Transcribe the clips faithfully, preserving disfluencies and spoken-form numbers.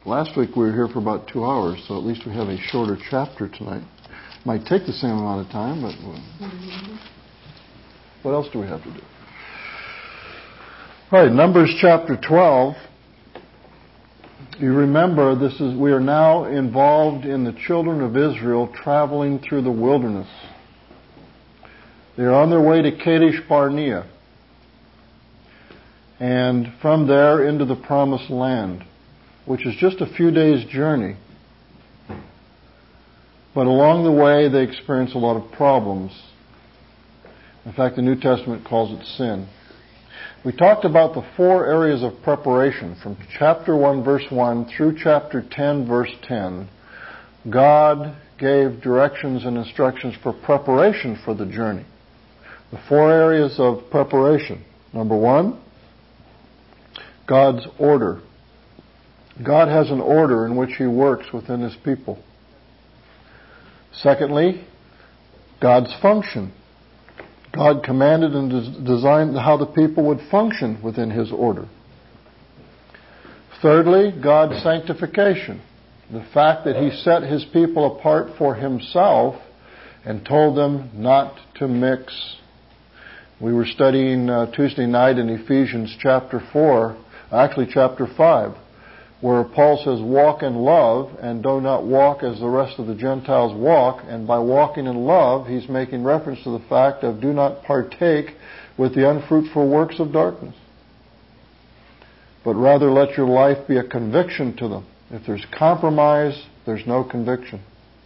last week we were here for about two hours, so at least we have a shorter chapter tonight. Might take the same amount of time, but uh, what else do we have to do? All right, Numbers chapter twelve. You remember, this is we are now involved in the children of Israel traveling through the wilderness. They are on their way to Kadesh Barnea, and from there into the Promised Land, which is just a few days' journey. But along the way, they experience a lot of problems. In fact, the New Testament calls it sin. We talked about the four areas of preparation from chapter one, verse one, through chapter ten, verse ten. God gave directions and instructions for preparation for the journey. The four areas of preparation. Number one, God's order. God has an order in which He works within His people. Secondly, God's function. God commanded and des- designed how the people would function within His order. Thirdly, God's sanctification. The fact that He set His people apart for Himself and told them not to mix. We were studying uh, Tuesday night in Ephesians chapter four, actually chapter five, where Paul says, walk in love and do not walk as the rest of the Gentiles walk. And by walking in love, he's making reference to the fact of do not partake with the unfruitful works of darkness, but rather let your life be a conviction to them. If there's compromise, there's no conviction.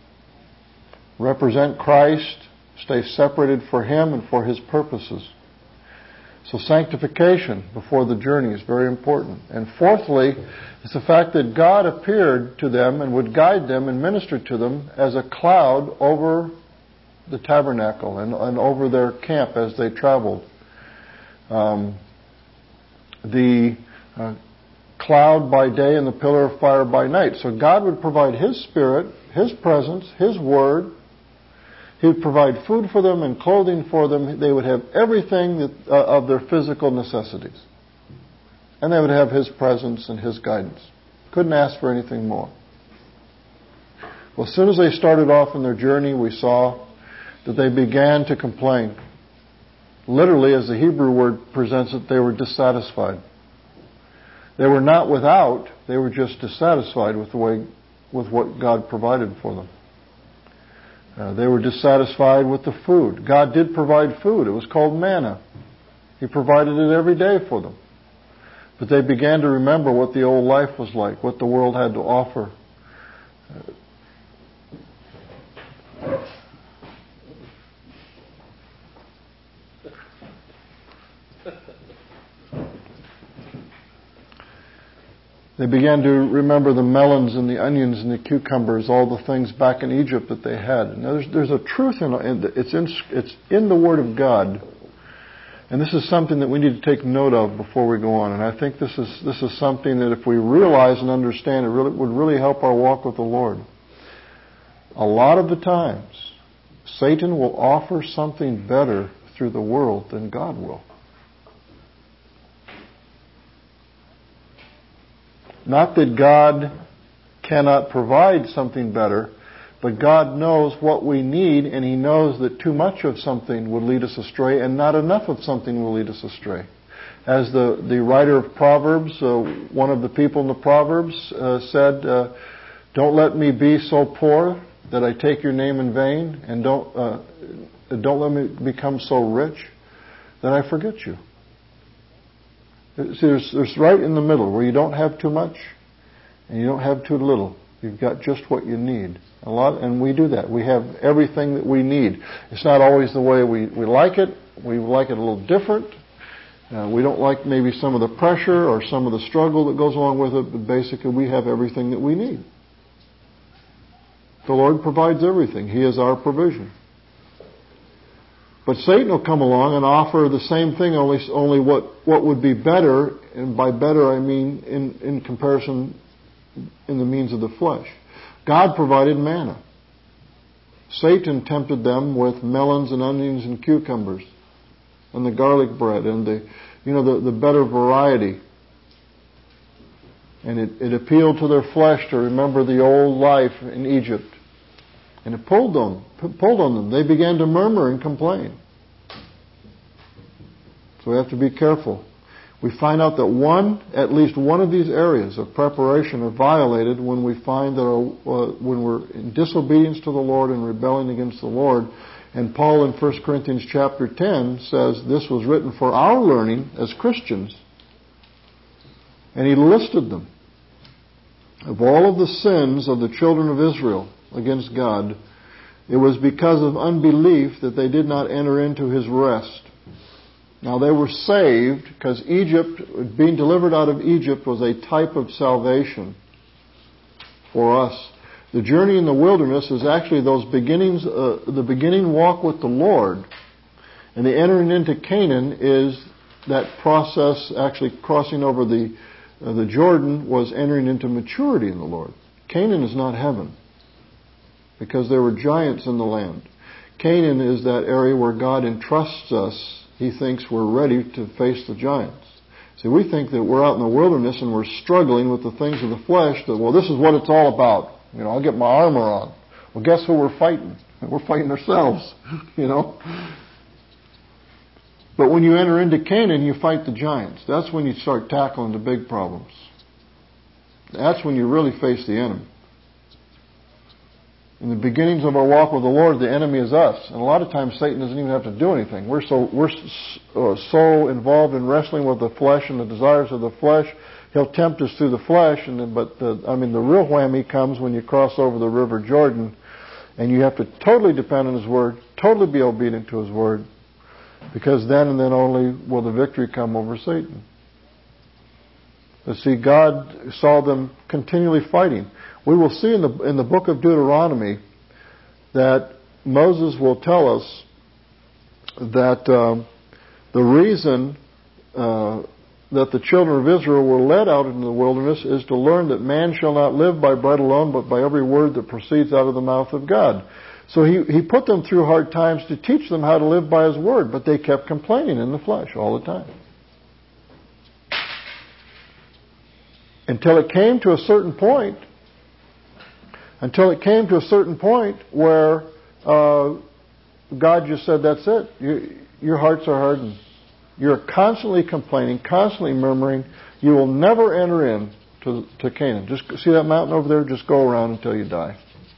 Represent Christ, stay separated for Him and for His purposes. So sanctification before the journey is very important. And fourthly, it's the fact that God appeared to them and would guide them and minister to them as a cloud over the tabernacle and, and over their camp as they traveled. Um, the uh, cloud by day and the pillar of fire by night. So God would provide His Spirit, His presence, His Word. He would provide food for them and clothing for them. They would have everything that, uh, of their physical necessities. And they would have His presence and His guidance. Couldn't ask for anything more. Well, as soon as they started off in their journey, we saw that they began to complain. Literally, as the Hebrew word presents it, they were dissatisfied. They were not without, they were just dissatisfied with the way, with what God provided for them. Uh, they were dissatisfied with the food. God did provide food. It was called manna. He provided it every day for them. But they began to remember what the old life was like, what the world had to offer. They began to remember the melons and the onions and the cucumbers, all the things back in Egypt that they had. Now, there's, there's a truth in it. It's in, it's in the Word of God. And this is something that we need to take note of before we go on. And I think this is this is something that if we realize and understand, it really, would really help our walk with the Lord. A lot of the times, Satan will offer something better through the world than God will. Not that God cannot provide something better, but God knows what we need, and He knows that too much of something would lead us astray, and not enough of something will lead us astray. As the, the writer of Proverbs, uh, one of the people in the Proverbs uh, said, uh, don't let me be so poor that I take your name in vain, and don't, uh, don't let me become so rich that I forget you. See, there's, there's right in the middle where you don't have too much and you don't have too little. You've got just what you need. A lot, and we do that. We have everything that we need. It's not always the way we, we like it. We like it a little different. Uh, we don't like maybe some of the pressure or some of the struggle that goes along with it, but basically we have everything that we need. The Lord provides everything. He is our provision. But Satan will come along and offer the same thing, only only what, what would be better, and by better I mean in, in comparison in the means of the flesh. God provided manna. Satan tempted them with melons and onions and cucumbers and the garlic bread and the, you know, the, the better variety. And it, it appealed to their flesh to remember the old life in Egypt. And it pulled them, pulled on them. They began to murmur and complain. So we have to be careful. We find out that one, at least one of these areas of preparation are violated when we find that our, uh, when we're in disobedience to the Lord and rebelling against the Lord. And Paul in First Corinthians chapter ten says this was written for our learning as Christians. And he listed them. Of all of the sins of the children of Israel against God, it was because of unbelief that they did not enter into His rest. Now they were saved because Egypt, being delivered out of Egypt was a type of salvation for us. The journey in the wilderness is actually those beginnings, uh, the beginning walk with the Lord. And the entering into Canaan is that process, actually crossing over the, uh, the Jordan was entering into maturity in the Lord. Canaan is not heaven because there were giants in the land. Canaan is that area where God entrusts us. He thinks we're ready to face the giants. See, we think that we're out in the wilderness and we're struggling with the things of the flesh, that, well, this is what it's all about. You know, I'll get my armor on. Well, guess who we're fighting? We're fighting ourselves, you know. But when you enter into Canaan, you fight the giants. That's when you start tackling the big problems. That's when you really face the enemy. In the beginnings of our walk with the Lord, the enemy is us. And a lot of times Satan doesn't even have to do anything. We're so we're uh, so involved in wrestling with the flesh and the desires of the flesh. He'll tempt us through the flesh, and then, but the, I mean the real whammy comes when you cross over the River Jordan, and you have to totally depend on His Word, totally be obedient to His Word, because then and then only will the victory come over Satan. But see, God saw them continually fighting. We will see in the in the book of Deuteronomy that Moses will tell us that um, the reason uh, that the children of Israel were led out into the wilderness is to learn that man shall not live by bread alone, but by every word that proceeds out of the mouth of God. So he, he put them through hard times to teach them how to live by His Word, but they kept complaining in the flesh all the time. Until it came to a certain point Until it came to a certain point where uh, God just said, that's it. You, your hearts are hardened. You're constantly complaining, constantly murmuring. You will never enter in to, to Canaan. Just see that mountain over there? Just go around until you die.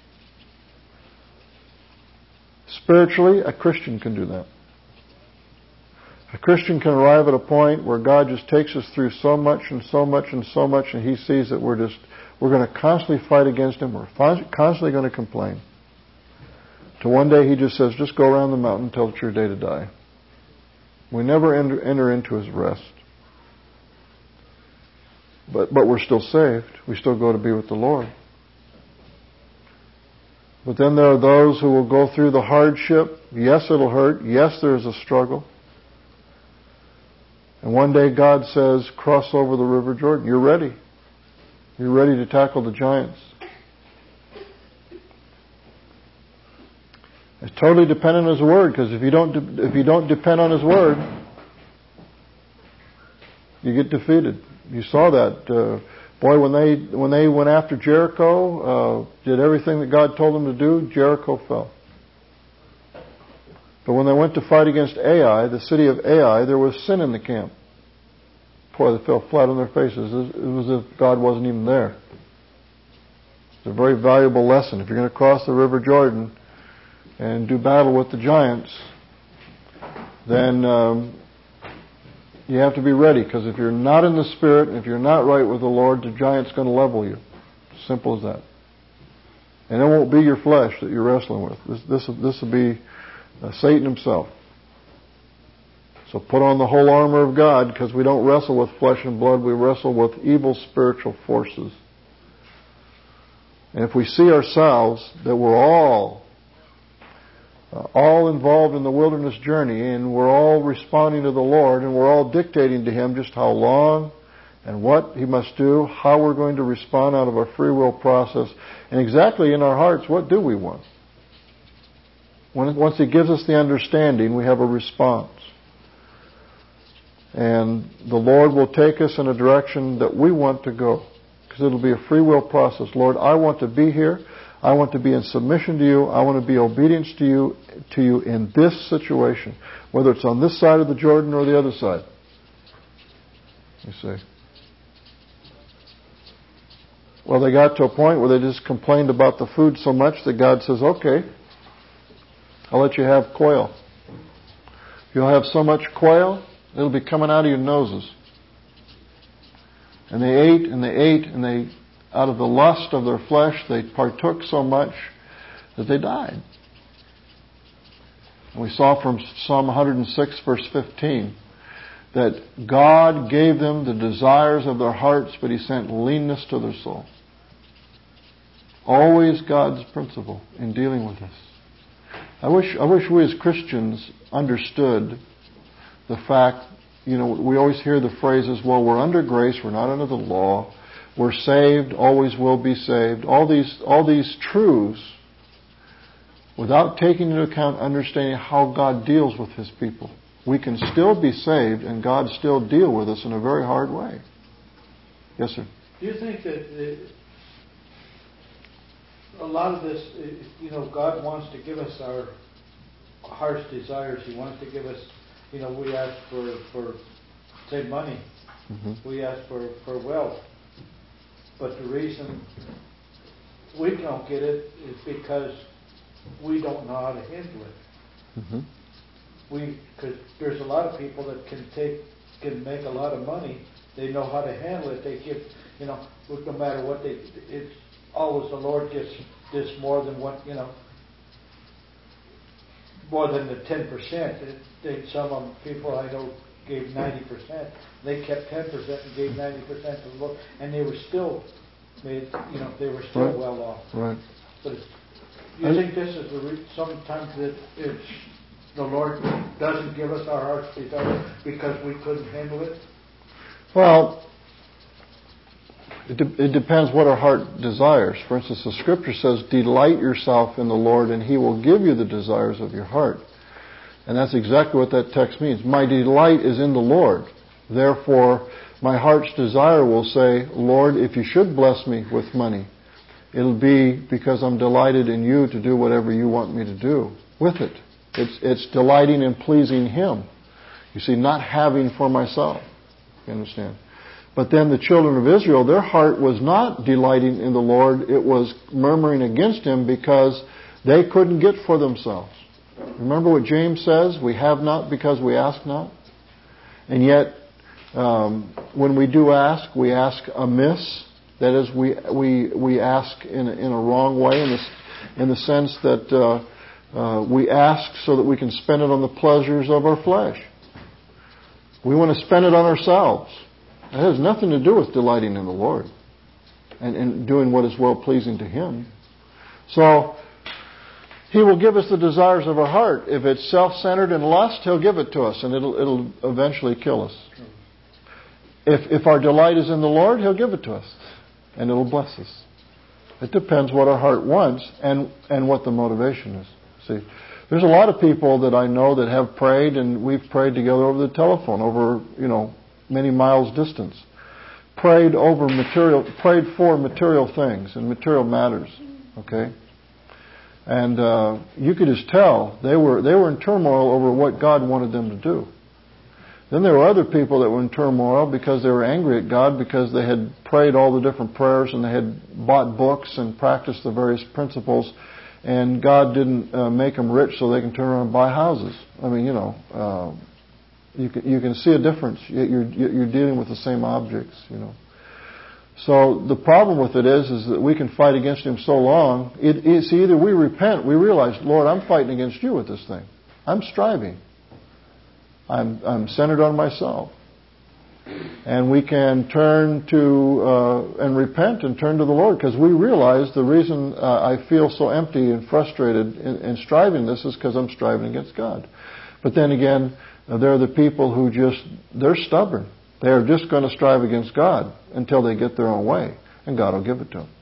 Spiritually, a Christian can do that. A Christian can arrive at a point where God just takes us through so much and so much and so much, and He sees that we're just We're going to constantly fight against Him. We're constantly going to complain. To one day He just says, just go around the mountain until it's your day to die. We never enter, enter into His rest. But, but we're still saved. We still go to be with the Lord. But then there are those who will go through the hardship. Yes, it'll hurt. Yes, there's a struggle. And one day God says, cross over the River Jordan. You're ready. You're ready to tackle the giants. It's totally dependent on His Word, because if you don't de- if you don't depend on His Word, you get defeated. You saw that, uh, boy, when they when they went after Jericho, uh, did everything that God told them to do, Jericho fell. But when they went to fight against Ai, the city of Ai, there was sin in the camp. Boy, they fell flat on their faces. It was as if God wasn't even there. It's a very valuable lesson. If you're going to cross the River Jordan and do battle with the giants, then um, you have to be ready. Because if you're not in the Spirit, if you're not right with the Lord, the giant's going to level you. Simple as that. And it won't be your flesh that you're wrestling with. This this this will be uh, Satan himself. So put on the whole armor of God, because we don't wrestle with flesh and blood. We wrestle with evil spiritual forces. And if we see ourselves that we're all uh, all involved in the wilderness journey, and we're all responding to the Lord, and we're all dictating to Him just how long and what He must do, how we're going to respond out of our free will process, and exactly in our hearts, what do we want? When, once He gives us the understanding, we have a response. And the Lord will take us in a direction that we want to go. because it'll be a free will process. Lord, I want to be here. I want to be in submission to you. I want to be obedient to you, to you in this situation, whether it's on this side of the Jordan or the other side. You see. Well, they got to a point where they just complained about the food so much that God says, okay, I'll let you have quail. You'll have so much quail, it'll be coming out of your noses. And they ate and they ate and they, out of the lust of their flesh, they partook so much that they died. And we saw from Psalm one hundred six, verse fifteen, that God gave them the desires of their hearts, but He sent leanness to their soul. Always God's principle in dealing with us. I wish I wish we as Christians understood the fact, you know, we always hear the phrases, well, we're under grace, we're not under the law, we're saved, always will be saved. All these all these truths, without taking into account understanding how God deals with His people. We can still be saved and God still deal with us in a very hard way. Yes, sir? Do you think that uh, a lot of this, uh, you know, God wants to give us our heart's desires. He wants to give us, you know, we ask for, for say, money. Mm-hmm. We ask for, for wealth. But the reason we don't get it is because we don't know how to handle it. Mm-hmm. We, because there's a lot of people that can take, can make a lot of money. They know how to handle it. They give, you know, no matter what they, it's always the Lord gets this more than what, you know, more than the ten percent. They, some of them, people I know gave ninety percent. They kept ten percent and gave ninety percent to the Lord, and they were still made, you know, they were still right. well off. Right. But you I, think this is the re- sometimes that it's the Lord doesn't give us our heart's desire because we couldn't handle it? Well, it, de- it depends what our heart desires. For instance, the Scripture says, delight yourself in the Lord and He will give you the desires of your heart. And that's exactly what that text means. My delight is in the Lord. Therefore, my heart's desire will say, Lord, if you should bless me with money, it'll be because I'm delighted in you to do whatever you want me to do with it. It's, it's delighting in pleasing Him. You see, not having for myself. You understand? But then the children of Israel, their heart was not delighting in the Lord. It was murmuring against Him because they couldn't get for themselves. Remember what James says? We have not because we ask not. And yet, um, when we do ask, we ask amiss. That is, we we we ask in a, in a wrong way, in the in the sense that uh, uh, we ask so that we can spend it on the pleasures of our flesh. We want to spend it on ourselves. It has nothing to do with delighting in the Lord and, and doing what is well pleasing to Him. So He will give us the desires of our heart. If it's self-centered and lust, He'll give it to us, and it'll it'll eventually kill us. If if our delight is in the Lord, He'll give it to us, and it'll bless us. It depends what our heart wants and and what the motivation is. See, there's a lot of people that I know that have prayed, and we've prayed together over the telephone, over you know many miles distance. Prayed over material, prayed for material things and material matters. Okay. And uh, you could just tell they were they were in turmoil over what God wanted them to do. Then there were other people that were in turmoil because they were angry at God because they had prayed all the different prayers and they had bought books and practiced the various principles, and God didn't uh, make them rich so they can turn around and buy houses. I mean, you know, uh, you can you can see a difference. You're you're dealing with the same objects, you know. So the problem with it is, is that we can fight against Him so long. It, it's either we repent, we realize, Lord, I'm fighting against you with this thing. I'm striving. I'm, I'm centered on myself. And we can turn to, uh, and repent and turn to the Lord, because we realize the reason uh, I feel so empty and frustrated in, in striving this is because I'm striving against God. But then again, uh, there are the people who just, they're stubborn. They are just going to strive against God until they get their own way, and God will give it to them.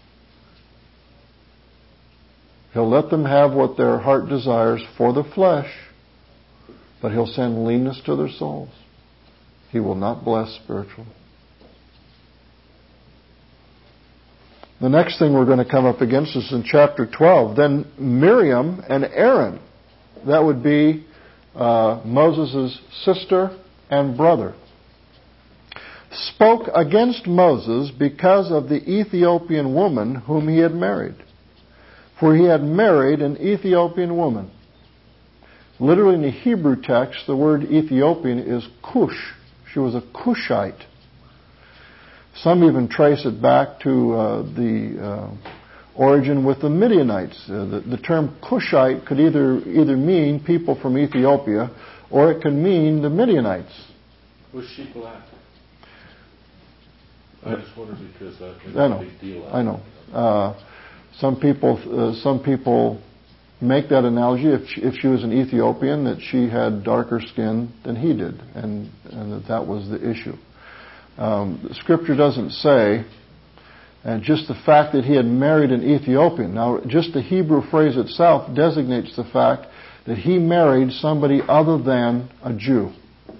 He'll let them have what their heart desires for the flesh, but He'll send leanness to their souls. He will not bless spiritually. The next thing we're going to come up against is in chapter twelve. Then Miriam and Aaron, that would be uh, Moses' sister and brother, spoke against Moses because of the Ethiopian woman whom he had married. For he had married an Ethiopian woman. Literally in the Hebrew text, the word Ethiopian is Cush. She was a Cushite. Some even trace it back to uh, the uh, origin with the Midianites. Uh, the, the term Cushite could either either mean people from Ethiopia, or it could mean the Midianites. Was she black? I just wondered because uh, it's I know. a big deal. I know. Uh, some people, uh, some people make that analogy. If she, if she was an Ethiopian, that she had darker skin than he did, and and that that was the issue. Um, the scripture doesn't say, and just the fact that he had married an Ethiopian. Now, just the Hebrew phrase itself designates the fact that he married somebody other than a Jew.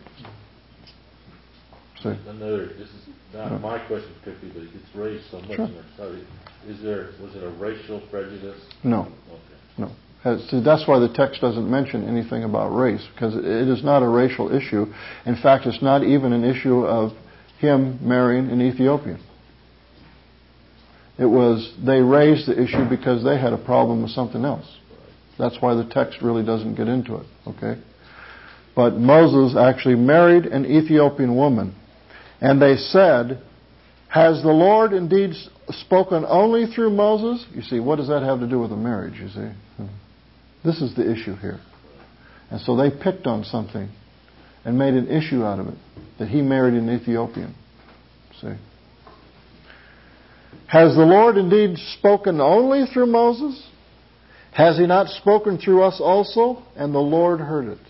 See? Another, this is not yeah. my question particularly, but it's raised so much sure. in our study. Is there, was it a racial prejudice? No. Okay. No. As, see, that's why the text doesn't mention anything about race, because it is not a racial issue. In fact, it's not even an issue of him marrying an Ethiopian. It was, they raised the issue because they had a problem with something else. That's why the text really doesn't get into it, okay? But Moses actually married an Ethiopian woman. And they said, has the Lord indeed spoken only through Moses? You see, what does that have to do with a marriage, you see? This is the issue here. And so they picked on something and made an issue out of it, that he married an Ethiopian. See? Has the Lord indeed spoken only through Moses? Has he not spoken through us also? And the Lord heard it.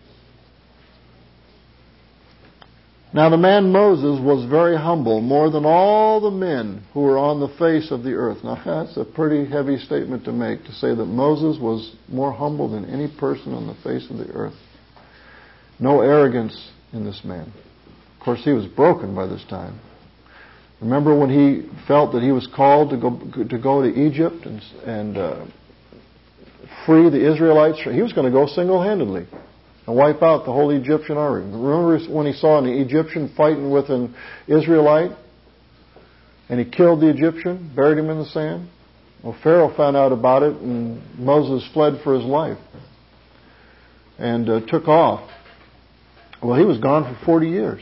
Now the man Moses was very humble, more than all the men who were on the face of the earth. Now that's a pretty heavy statement to make, to say that Moses was more humble than any person on the face of the earth. No arrogance in this man. Of course, he was broken by this time. Remember when he felt that he was called to go to go to Egypt and, and uh, free the Israelites? He was going to go single-handedly and wipe out the whole Egyptian army. Remember when he saw an Egyptian fighting with an Israelite and he killed the Egyptian, buried him in the sand? Well, Pharaoh found out about it, and Moses fled for his life and uh, took off. Well, he was gone for forty years.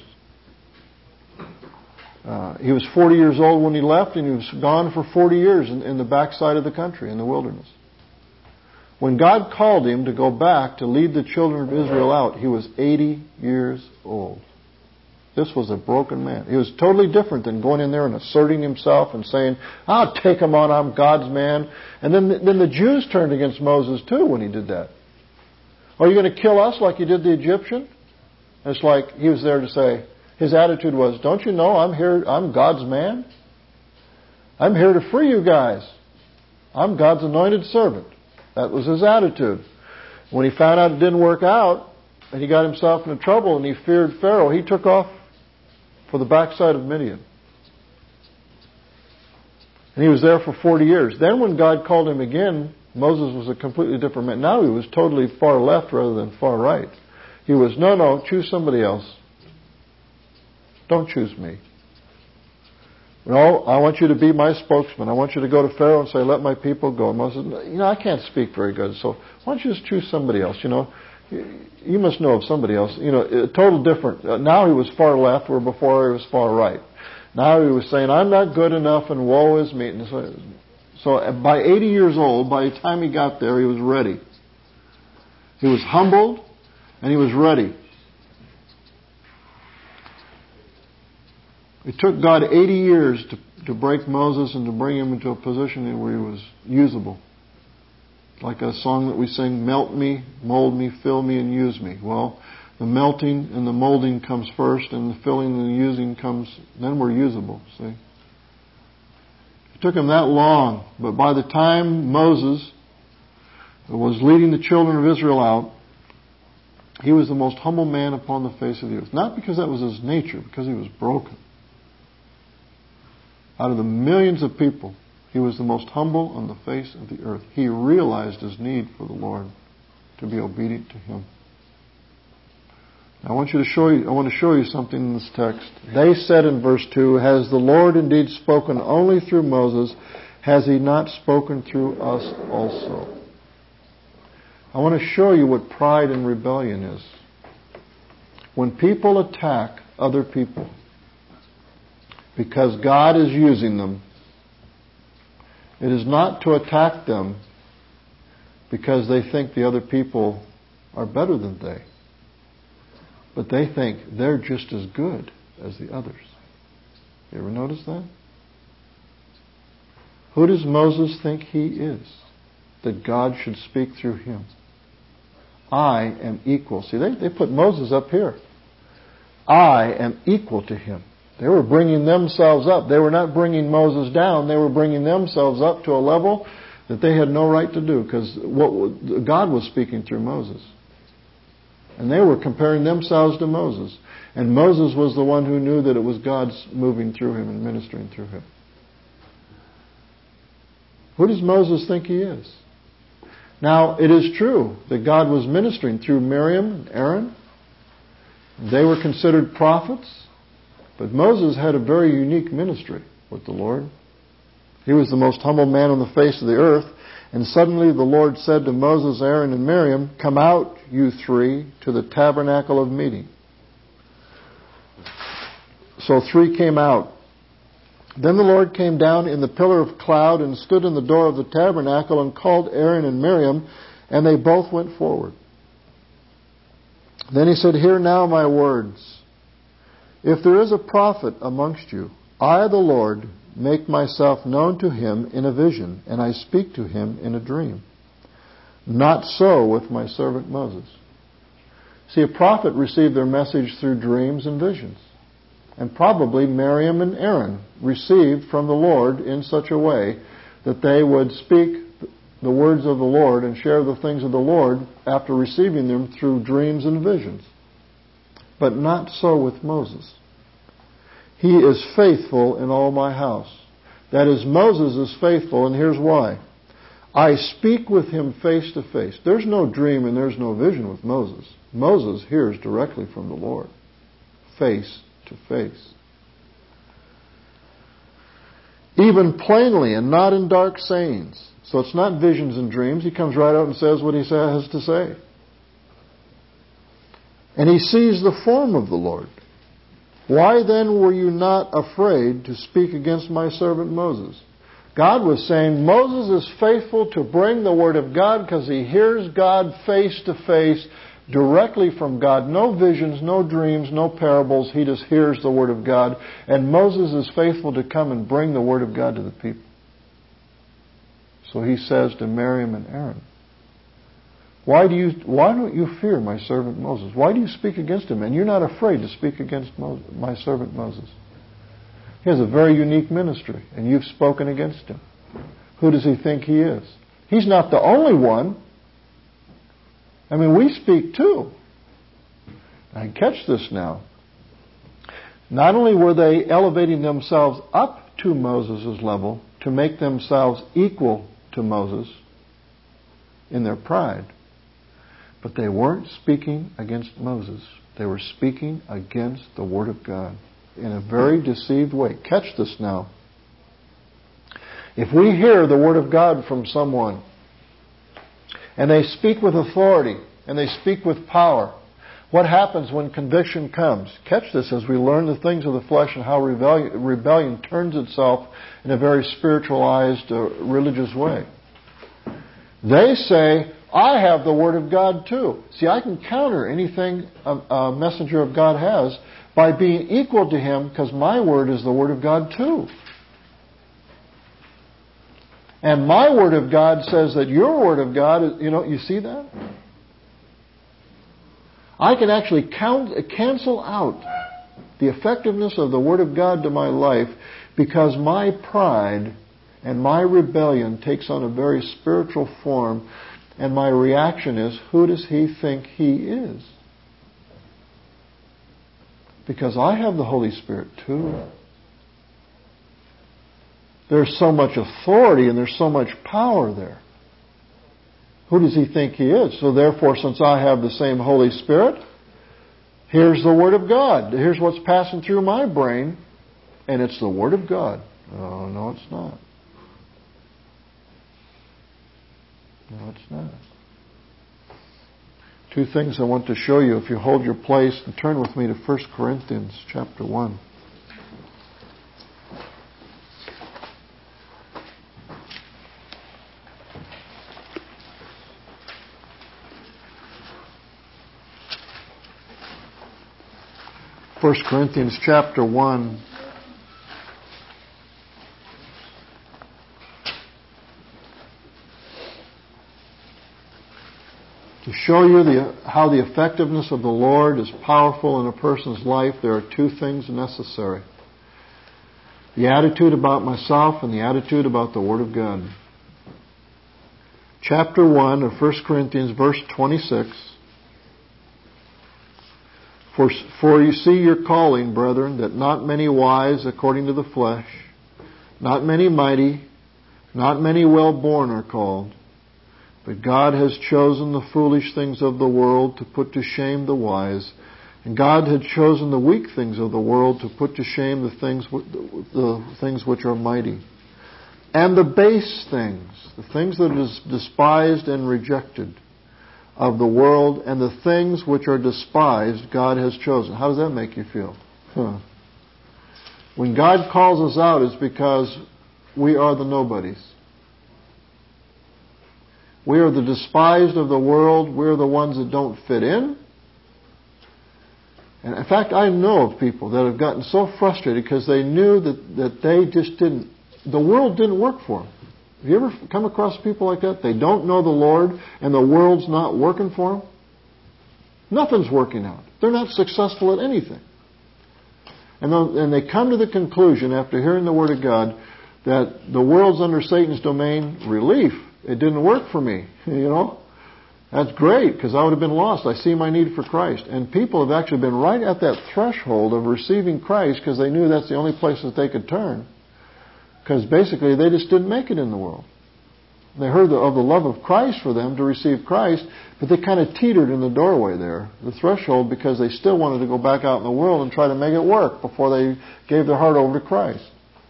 Uh, he was forty years old when he left, and he was gone for forty years in, in the backside of the country, in the wilderness. When God called him to go back to lead the children of Israel out, he was eighty years old. This was a broken man. He was totally different than going in there and asserting himself and saying, I'll take him on, I'm God's man. And then, then the Jews turned against Moses too when he did that. Are you going to kill us like you did the Egyptian? And it's like he was there to say, his attitude was, don't you know I'm here, I'm God's man? I'm here to free you guys. I'm God's anointed servant. That was his attitude. When he found out it didn't work out, and he got himself into trouble and he feared Pharaoh, he took off for the backside of Midian. And he was there for forty years. Then when God called him again, Moses was a completely different man. Now he was totally far left rather than far right. He was, no, no, choose somebody else. Don't choose me. No, I want you to be my spokesman. I want you to go to Pharaoh and say, let my people go. And Moses said, you know, I can't speak very good, so why don't you just choose somebody else? You know, you must know of somebody else. You know, total different. Now he was far left, where before he was far right. Now he was saying, I'm not good enough, and woe is me. And so, so by eighty years old, by the time he got there, he was ready. He was humbled, and he was ready. It took God eighty years to, to break Moses and to bring him into a position where he was usable. Like a song that we sing, melt me, mold me, fill me, and use me. Well, the melting and the molding comes first, and the filling and the using comes, then we're usable, see. It took him that long, but by the time Moses was leading the children of Israel out, he was the most humble man upon the face of the earth. Not because that was his nature, because he was broken. Out of the millions of people He was the most humble on the face of the earth. He realized his need for the Lord, to be obedient to Him. I want you to show you, I want to show you something in this text. They said in verse two, "Has the Lord indeed spoken only through Moses? Has He not spoken through us also?" I want to show you what pride and rebellion is. When people attack other people because God is using them, it is not to attack them because they think the other people are better than they. But they think they're just as good as the others. You ever notice that? Who does Moses think he is, that God should speak through him? I am equal. See, they, they put Moses up here. I am equal to him. They were bringing themselves up. They were not bringing Moses down. They were bringing themselves up to a level that they had no right to do, because what God was speaking through Moses. And they were comparing themselves to Moses. And Moses was the one who knew that it was God's moving through him and ministering through him. Who does Moses think he is? Now, it is true that God was ministering through Miriam and Aaron. They were considered prophets. But Moses had a very unique ministry with the Lord. He was the most humble man on the face of the earth. And suddenly the Lord said to Moses, Aaron, and Miriam, "Come out, you three, to the tabernacle of meeting." So three came out. Then the Lord came down in the pillar of cloud and stood in the door of the tabernacle and called Aaron and Miriam, and they both went forward. Then he said, "Hear now my words. If there is a prophet amongst you, I, the Lord, make myself known to him in a vision, and I speak to him in a dream. Not so with my servant Moses." See, a prophet received their message through dreams and visions. And probably Miriam and Aaron received from the Lord in such a way that they would speak the words of the Lord and share the things of the Lord after receiving them through dreams and visions. But not so with Moses. He is faithful in all my house. That is, Moses is faithful, and here's why. I speak with him face to face. There's no dream and there's no vision with Moses. Moses hears directly from the Lord, face to face. Even plainly and not in dark sayings. So it's not visions and dreams. He comes right out and says what he has to say. And he sees the form of the Lord. Why then were you not afraid to speak against my servant Moses? God was saying Moses is faithful to bring the Word of God because he hears God face to face, directly from God. No visions, no dreams, no parables. He just hears the Word of God. And Moses is faithful to come and bring the Word of God to the people. So he says to Miriam and Aaron, Why do you? Why don't you fear my servant Moses? Why do you speak against him? And you're not afraid to speak against Moses, my servant Moses. He has a very unique ministry, and you've spoken against him. Who does he think he is? He's not the only one. I mean, we speak too. Now, catch this now. Not only were they elevating themselves up to Moses' level to make themselves equal to Moses in their pride, but they weren't speaking against Moses. They were speaking against the Word of God in a very deceived way. Catch this now. If we hear the Word of God from someone, and they speak with authority, and they speak with power, what happens when conviction comes? Catch this as we learn the things of the flesh and how rebellion, rebellion turns itself in a very spiritualized, uh, religious way. They say, I have the Word of God too. See, I can counter anything a, a messenger of God has by being equal to him because my Word is the Word of God too. And my Word of God says that your Word of God is, you know, you see that? I can actually count, cancel out the effectiveness of the Word of God to my life because my pride and my rebellion takes on a very spiritual form, and my reaction is, who does he think he is? Because I have the Holy Spirit too. There's so much authority and there's so much power there. Who does he think he is? So therefore, since I have the same Holy Spirit, here's the Word of God. Here's what's passing through my brain, and it's the Word of God. Oh, no, it's not. No, it's not. Two things I want to show you. If you hold your place and turn with me to First Corinthians chapter one. First Corinthians chapter one. To show you the, how the effectiveness of the Lord is powerful in a person's life, there are two things necessary. The attitude about myself and the attitude about the Word of God. Chapter one of First Corinthians, verse twenty-six. For, for you see your calling, brethren, that not many wise according to the flesh, not many mighty, not many well-born are called. But God has chosen the foolish things of the world to put to shame the wise. And God had chosen the weak things of the world to put to shame the things, the things which are mighty. And the base things, the things that are despised and rejected of the world, and the things which are despised, God has chosen. How does that make you feel? Huh. When God calls us out, it's because we are the nobodies. We are the despised of the world. We're the ones that don't fit in. And in fact, I know of people that have gotten so frustrated because they knew that, that they just didn't, the world didn't work for them. Have you ever come across people like that? They don't know the Lord and the world's not working for them. Nothing's working out. They're not successful at anything. And, and they come to the conclusion after hearing the Word of God that the world's under Satan's domain. Relief. It didn't work for me, you know. That's great, because I would have been lost. I see my need for Christ. And people have actually been right at that threshold of receiving Christ because they knew that's the only place that they could turn. Because basically they just didn't make it in the world. They heard of the love of Christ for them to receive Christ, but they kind of teetered in the doorway there, the threshold, because they still wanted to go back out in the world and try to make it work before they gave their heart over to Christ.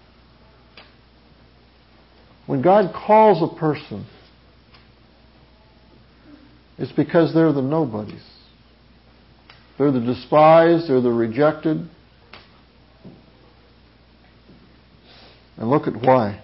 When God calls a person, it's because they're the nobodies. They're the despised, they're the rejected. And look at why.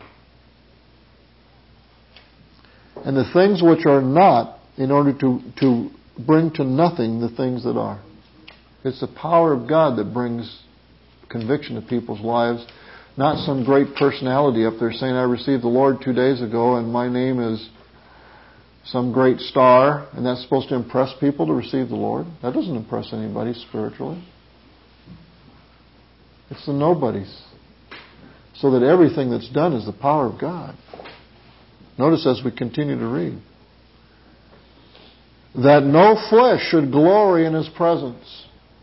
And the things which are not, in order to, to bring to nothing the things that are. It's the power of God that brings conviction to people's lives. Not some great personality up there saying, I received the Lord two days ago and my name is some great star, and that's supposed to impress people to receive the Lord. That doesn't impress anybody spiritually. It's the nobodies. So that everything that's done is the power of God. Notice as we continue to read. That no flesh should glory in His presence.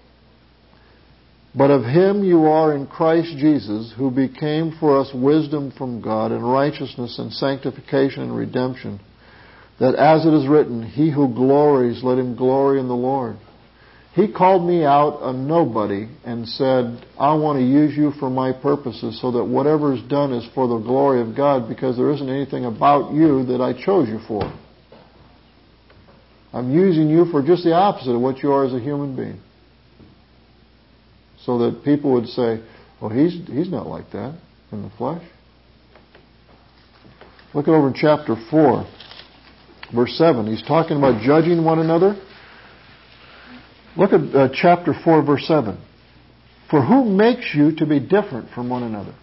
But of Him you are in Christ Jesus, who became for us wisdom from God, and righteousness and sanctification and redemption. That as it is written, He who glories, let him glory in the Lord. He called me out a nobody and said, I want to use you for my purposes so that whatever is done is for the glory of God, because there isn't anything about you that I chose you for. I'm using you for just the opposite of what you are as a human being. So that people would say, well, he's he's not like that in the flesh. Look over in chapter four, verse seven. He's talking about judging one another. Look at uh, chapter four, verse seven. For who makes you to be different from one another?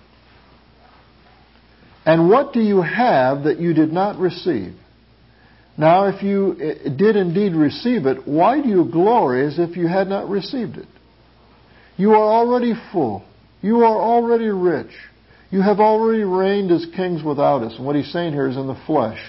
And what do you have that you did not receive? Now, if you did indeed receive it, why do you glory as if you had not received it? You are already full. You are already rich. You have already reigned as kings without us. And what he's saying here is in the flesh.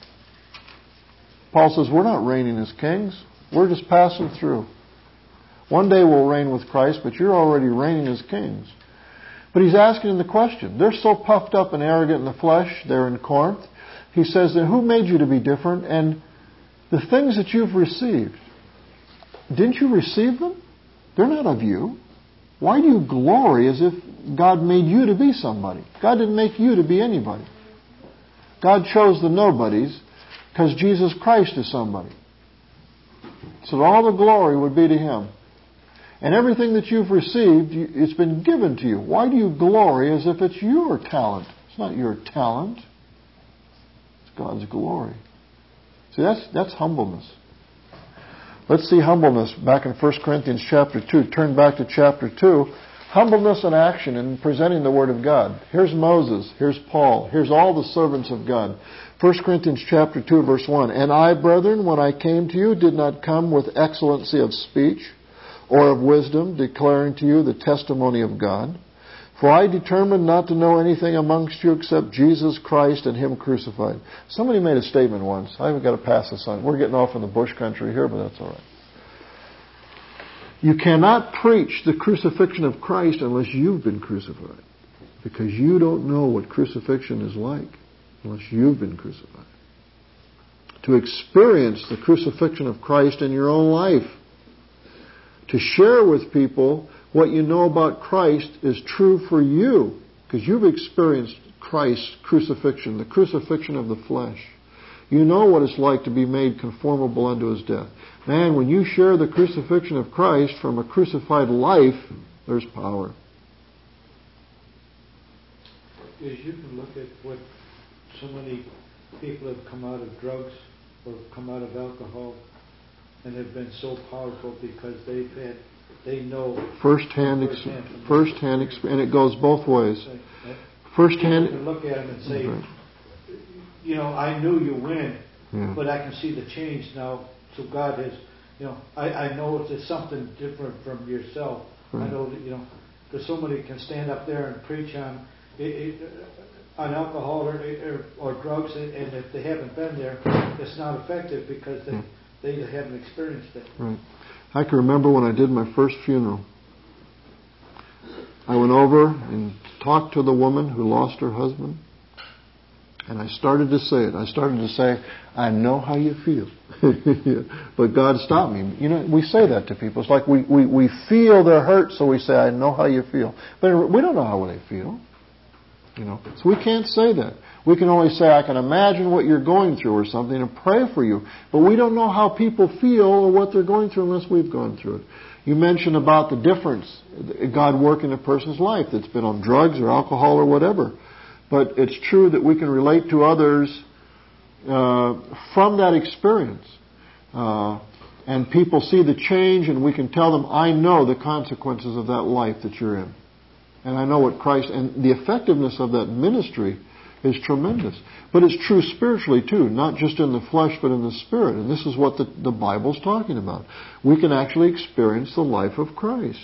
Paul says, we're not reigning as kings. We're just passing through. One day we'll reign with Christ, but you're already reigning as kings. But he's asking the question. They're so puffed up and arrogant in the flesh there in Corinth. He says, then who made you to be different? And the things that you've received, didn't you receive them? They're not of you. Why do you glory as if God made you to be somebody? God didn't make you to be anybody. God chose the nobodies because Jesus Christ is somebody. So all the glory would be to Him. And everything that you've received, it's been given to you. Why do you glory as if it's your talent? It's not your talent. It's God's glory. See, that's that's humbleness. Let's see humbleness back in First Corinthians chapter two. Turn back to chapter two. Humbleness in action in presenting the Word of God. Here's Moses. Here's Paul. Here's all the servants of God. First Corinthians chapter two, verse one. And I, brethren, when I came to you, did not come with excellency of speech or of wisdom, declaring to you the testimony of God. For I determined not to know anything amongst you except Jesus Christ and Him crucified. Somebody made a statement once. I haven't got to pass this on. We're getting off in the bush country here, but that's all right. You cannot preach the crucifixion of Christ unless you've been crucified. Because you don't know what crucifixion is like unless you've been crucified. To experience the crucifixion of Christ in your own life, to share with people what you know about Christ is true for you, because you've experienced Christ's crucifixion, the crucifixion of the flesh. You know what it's like to be made conformable unto His death. Man, when you share the crucifixion of Christ from a crucified life, there's power. As you can look at what so many people have come out of drugs or come out of alcohol and have been so powerful because they've had, they know first-hand, first-hand, ex- first-hand experience, and it goes both ways. First-hand. You can look at them and say, right. You know, I knew you win, yeah. But I can see the change now. So God has, you know, I, I know it's something different from yourself. Right. I know that, you know, because somebody can stand up there and preach on it, it, on alcohol or, or, or drugs, and, and if they haven't been there, it's not effective because they, yeah. they haven't experienced it. Right. I can remember when I did my first funeral. I went over and talked to the woman who lost her husband. And I started to say it. I started to say, I know how you feel. But God stopped me. You know, we say that to people. It's like we, we, we feel their hurt, so we say, I know how you feel. But we don't know how they feel. You know, so we can't say that. We can only say, I can imagine what you're going through or something and pray for you. But we don't know how people feel or what they're going through unless we've gone through it. You mentioned about the difference, God work in a person's life that's been on drugs or alcohol or whatever. But it's true that we can relate to others uh, from that experience. Uh, and people see the change and we can tell them, I know the consequences of that life that you're in. And I know what Christ... And the effectiveness of that ministry is tremendous. But it's true spiritually too, not just in the flesh but in the spirit. And this is what the, the Bible's talking about. We can actually experience the life of Christ.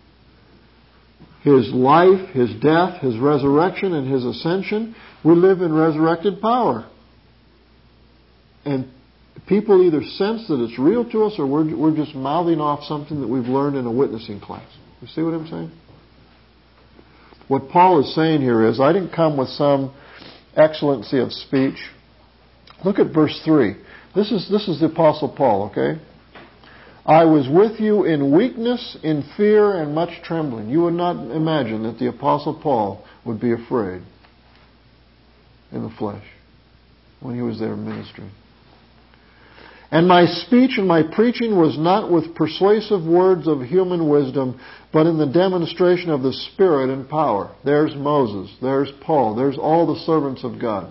His life, His death, His resurrection, and His ascension. We live in resurrected power. And people either sense that it's real to us or we're, we're just mouthing off something that we've learned in a witnessing class. You see what I'm saying? What Paul is saying here is, I didn't come with some excellency of speech. Look at verse three. This is, this is the Apostle Paul, okay? I was with you in weakness, in fear, and much trembling. You would not imagine that the Apostle Paul would be afraid in the flesh when he was there ministering. And my speech and my preaching was not with persuasive words of human wisdom, but in the demonstration of the Spirit and power. There's Moses. There's Paul. There's all the servants of God.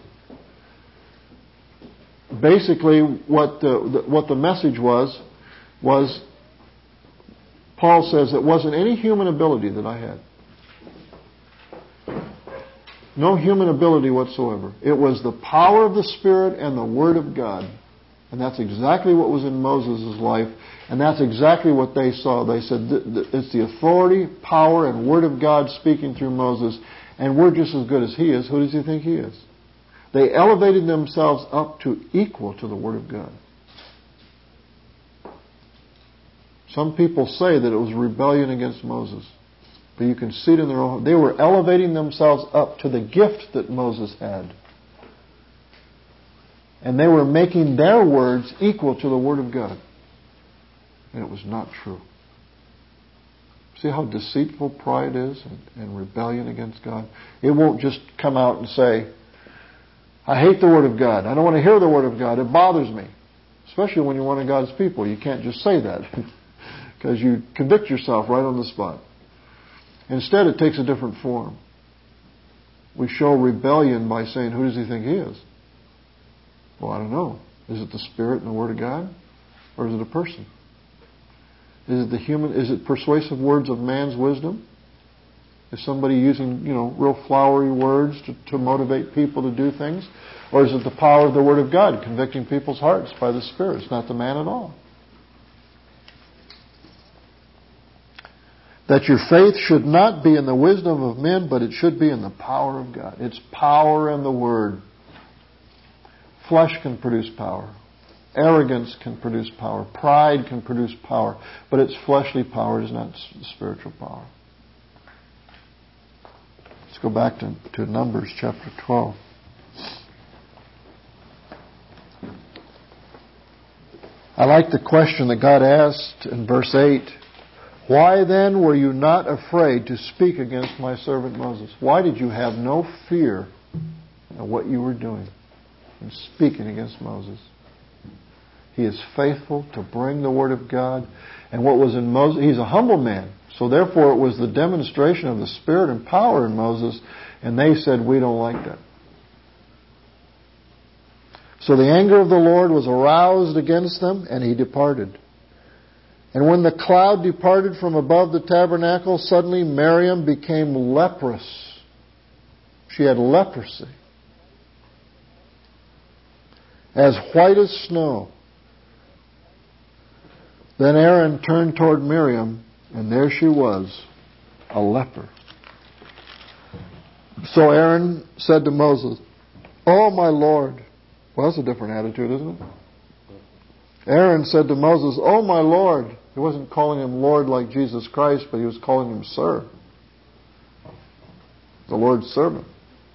Basically, what the, what the message was, was, Paul says, it wasn't any human ability that I had. No human ability whatsoever. It was the power of the Spirit and the Word of God. And that's exactly what was in Moses' life. And that's exactly what they saw. They said, it's the authority, power, and Word of God speaking through Moses. And we're just as good as he is. Who does he think he is? They elevated themselves up to equal to the Word of God. Some people say that it was rebellion against Moses. But you can see it in their own. They were elevating themselves up to the gift that Moses had. And they were making their words equal to the Word of God. And it was not true. See how deceitful pride is and, and rebellion against God? It won't just come out and say, I hate the Word of God. I don't want to hear the Word of God. It bothers me. Especially when you're one of God's people. You can't just say that. Because you convict yourself right on the spot. Instead, it takes a different form. We show rebellion by saying, who does he think he is? Well, I don't know. Is it the Spirit and the Word of God? Or is it a person? Is it the human? Is it persuasive words of man's wisdom? Is somebody using, you know, real flowery words to, to motivate people to do things? Or is it the power of the Word of God convicting people's hearts by the Spirit? It's not the man at all. That your faith should not be in the wisdom of men, but it should be in the power of God. It's power in the Word. Flesh can produce power. Arrogance can produce power. Pride can produce power. But it's fleshly power. It is not spiritual power. Let's go back to, to Numbers chapter twelve. I like the question that God asked in verse eight. Why then were you not afraid to speak against my servant Moses? Why did you have no fear of what you were doing in speaking against Moses? He is faithful to bring the Word of God. And what was in Moses, he's a humble man. So therefore it was the demonstration of the Spirit and power in Moses. And they said, we don't like that. So the anger of the Lord was aroused against them, and he departed. And when the cloud departed from above the tabernacle, suddenly Miriam became leprous. She had leprosy. As white as snow. Then Aaron turned toward Miriam, and there she was, a leper. So Aaron said to Moses, Oh, my Lord. Well, that's a different attitude, isn't it? Aaron said to Moses, Oh, my Lord. He wasn't calling him Lord like Jesus Christ, but he was calling him Sir. The Lord's servant.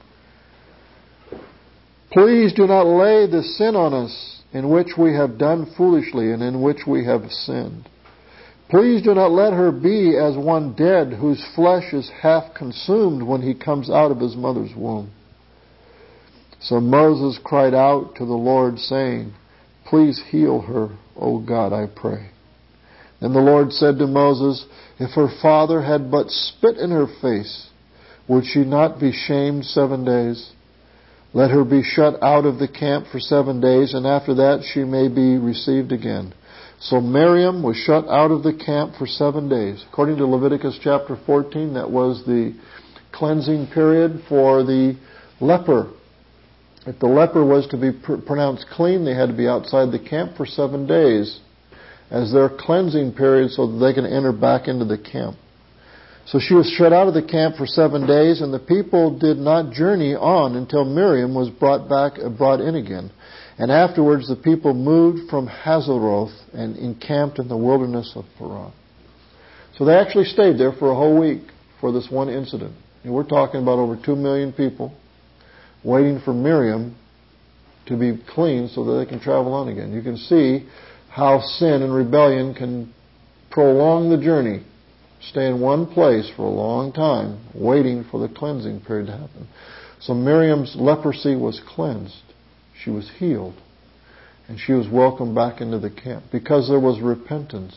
Please do not lay this sin on us, in which we have done foolishly and in which we have sinned. Please do not let her be as one dead, whose flesh is half consumed when he comes out of his mother's womb. So Moses cried out to the Lord, saying, Please heal her, O God, I pray. And the Lord said to Moses, If her father had but spit in her face, would she not be shamed seven days? Let her be shut out of the camp for seven days, and after that she may be received again. So Miriam was shut out of the camp for seven days. According to Leviticus chapter fourteen, that was the cleansing period for the leper. If the leper was to be pr- pronounced clean, they had to be outside the camp for seven days as their cleansing period so that they can enter back into the camp. So she was shut out of the camp for seven days, and the people did not journey on until Miriam was brought back, brought in again. And afterwards the people moved from Hazeroth and encamped in the wilderness of Paran. So they actually stayed there for a whole week for this one incident. And we're talking about over two million people waiting for Miriam to be clean so that they can travel on again. You can see how sin and rebellion can prolong the journey. Stay in one place for a long time, waiting for the cleansing period to happen. So Miriam's leprosy was cleansed. She was healed. And she was welcomed back into the camp because there was repentance.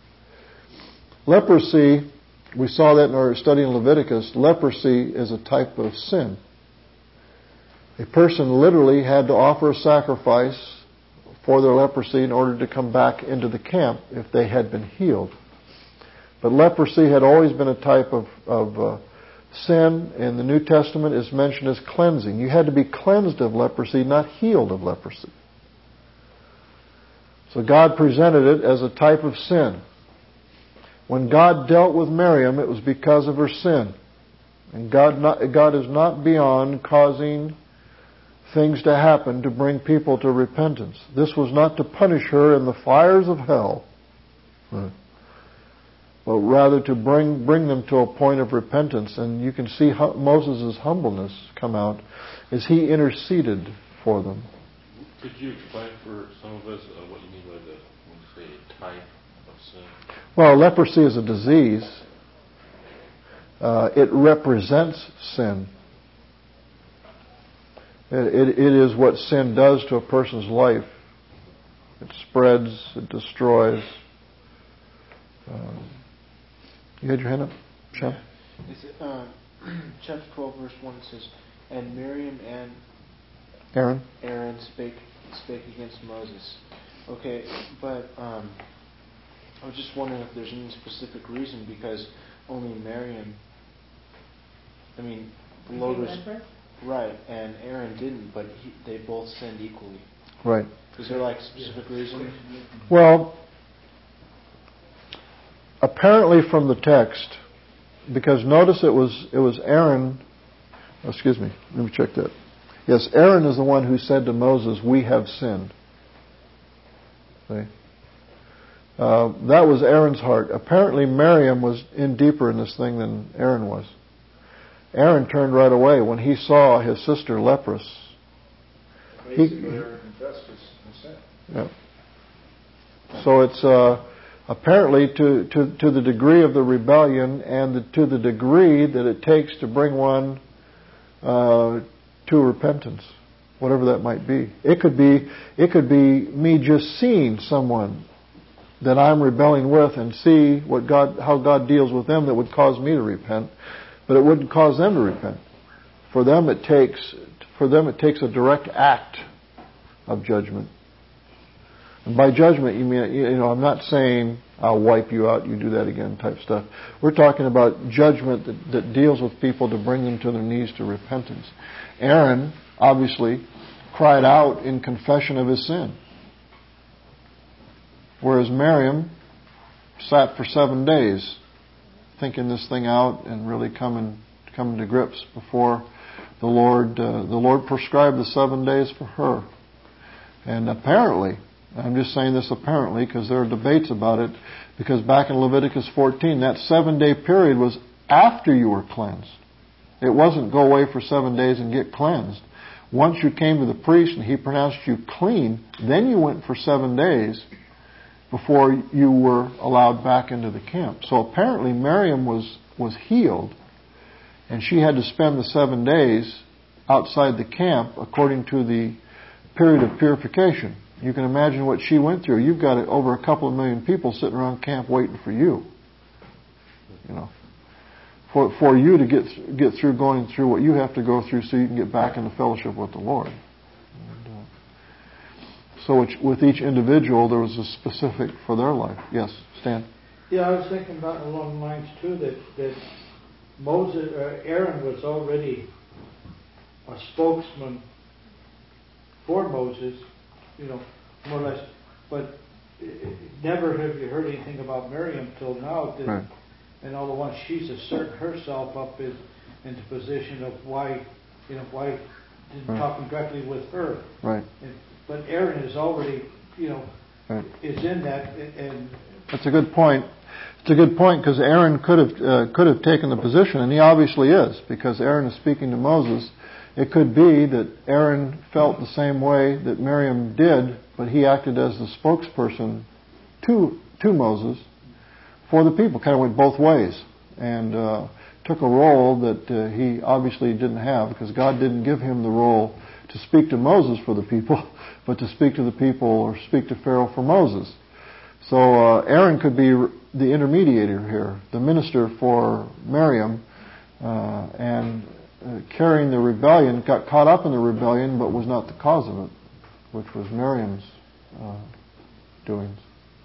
Leprosy, we saw that in our study in Leviticus, leprosy is a type of sin. A person literally had to offer a sacrifice for their leprosy in order to come back into the camp if they had been healed. But leprosy had always been a type of, of uh, sin. In the New Testament is mentioned as cleansing. You had to be cleansed of leprosy, not healed of leprosy. So God presented it as a type of sin. When God dealt with Miriam, it was because of her sin. And God, not, God is not beyond causing things to happen to bring people to repentance. This was not to punish her in the fires of hell. but rather to bring bring them to a point of repentance. And you can see how Moses' humbleness come out as he interceded for them. Could you explain for some of us uh, what you mean by the, when you say type of sin? Well, leprosy is a disease. Uh, it represents sin. It, it, it is what sin does to a person's life. It spreads, it destroys. Um, you had your hand up, Sean? Is it, uh, chapter twelve, verse one says, "And Miriam and Aaron? Aaron spake spake against Moses." Okay, but um, I was just wondering if there's any specific reason, because only Miriam, I mean, the load was right, and Aaron didn't, but he, they both sinned equally. Right. Is there like a specific reason? Well, apparently from the text, because notice it was it was Aaron. Oh, excuse me. Let me check that. Yes, Aaron is the one who said to Moses, "We have sinned." See? Uh, that was Aaron's heart. Apparently, Miriam was in deeper in this thing than Aaron was. Aaron turned right away when he saw his sister leprous. He, Aaron confessed his sin. Yeah. So it's uh, apparently to, to, to the degree of the rebellion and the, to the degree that it takes to bring one uh, to repentance, whatever that might be. It could be it could be me just seeing someone that I'm rebelling with and see what God how God deals with them that would cause me to repent, but it wouldn't cause them to repent. For them it takes for them it takes a direct act of judgment. And by judgment, you mean, you know, I'm not saying I'll wipe you out, you do that again type stuff. We're talking about judgment that, that deals with people to bring them to their knees to repentance. Aaron, obviously, cried out in confession of his sin. Whereas Miriam sat for seven days thinking this thing out and really coming, coming to grips before the Lord. Uh, the Lord prescribed the seven days for her. And apparently, I'm just saying this apparently because there are debates about it, because back in Leviticus fourteen, that seven-day period was after you were cleansed. It wasn't go away for seven days and get cleansed. Once you came to the priest and he pronounced you clean, then you went for seven days before you were allowed back into the camp. So apparently Miriam was, was healed, and she had to spend the seven days outside the camp according to the period of purification. You can imagine what she went through. You've got over a couple of million people sitting around camp waiting for you. You know, for for you to get get through going through what you have to go through, so you can get back into fellowship with the Lord. And, uh, so it's, with each individual, there was a specific for their life. Yes, Stan. Yeah, I was thinking about along the lines too that that Moses, uh, Aaron was already a spokesman for Moses, you know, more or less. But never have you heard anything about Miriam till now. That, right. And all the while she's asserting herself up in into position of why, you know, why didn't right. talking directly with her. Right. And, but Aaron is already, you know, right. is in that. And that's a good point. It's a good point because Aaron could have uh, could have taken the position, and he obviously is, because Aaron is speaking to Moses. It could be that Aaron felt the same way that Miriam did, but he acted as the spokesperson to to Moses for the people. Kind of went both ways and uh, took a role that uh, he obviously didn't have, because God didn't give him the role to speak to Moses for the people, but to speak to the people or speak to Pharaoh for Moses. So uh, Aaron could be the intermediator here, the minister for Miriam, uh, and uh, carrying the rebellion, got caught up in the rebellion, but was not the cause of it, which was Miriam's uh, doings.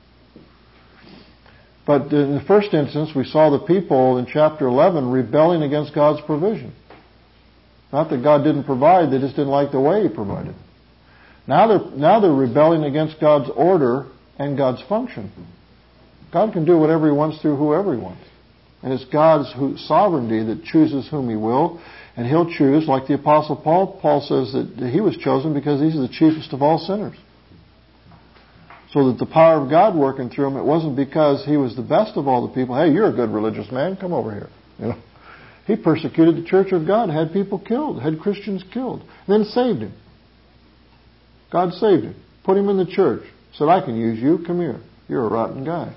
But in the first instance, we saw the people in chapter eleven rebelling against God's provision. Not that God didn't provide, they just didn't like the way He provided. Now they're, now they're rebelling against God's order and God's function. God can do whatever He wants through whoever He wants. And it's God's sovereignty that chooses whom He will. And He'll choose, like the Apostle Paul. Paul says that he was chosen because He's the chiefest of all sinners. So that the power of God working through him, it wasn't because he was the best of all the people. Hey, you're a good religious man. Come over here. You know, he persecuted the church of God, had people killed, had Christians killed, then saved him. God saved him, put him in the church, said, I can use you. Come here. You're a rotten guy.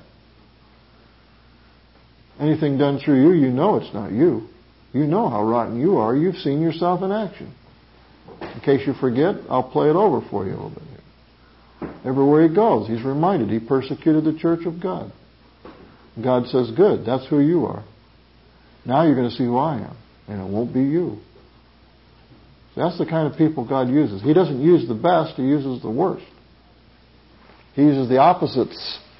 Anything done through you, you know it's not you. You know how rotten you are. You've seen yourself in action. In case you forget, I'll play it over for you a little bit here. Everywhere he goes, he's reminded he persecuted the church of God. God says, good, that's who you are. Now you're going to see who I am, and it won't be you. That's the kind of people God uses. He doesn't use the best, he uses the worst. He uses the opposites